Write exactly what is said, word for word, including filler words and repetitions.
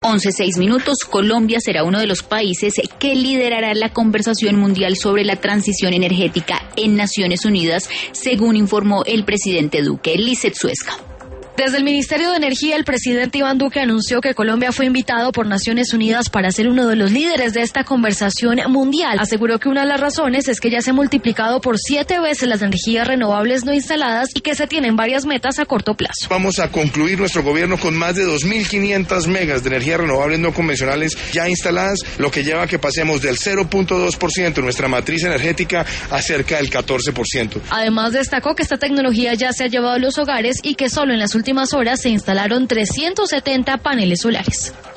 once seis minutos, Colombia será uno de los países que liderará la conversación mundial sobre la transición energética en Naciones Unidas, según informó el presidente Duque. Lizeth Suezca. Desde el Ministerio de Energía, el presidente Iván Duque anunció que Colombia fue invitado por Naciones Unidas para ser uno de los líderes de esta conversación mundial. Aseguró que una de las razones es que ya se ha multiplicado por siete veces las energías renovables no instaladas y que se tienen varias metas a corto plazo. Vamos a concluir nuestro gobierno con más de dos mil quinientas megas de energías renovables no convencionales ya instaladas, lo que lleva a que pasemos del cero punto dos por ciento de nuestra matriz energética a cerca del catorce por ciento. Además, destacó que esta tecnología ya se ha llevado a los hogares y que solo en las últimas últimas horas se instalaron trescientos setenta paneles solares.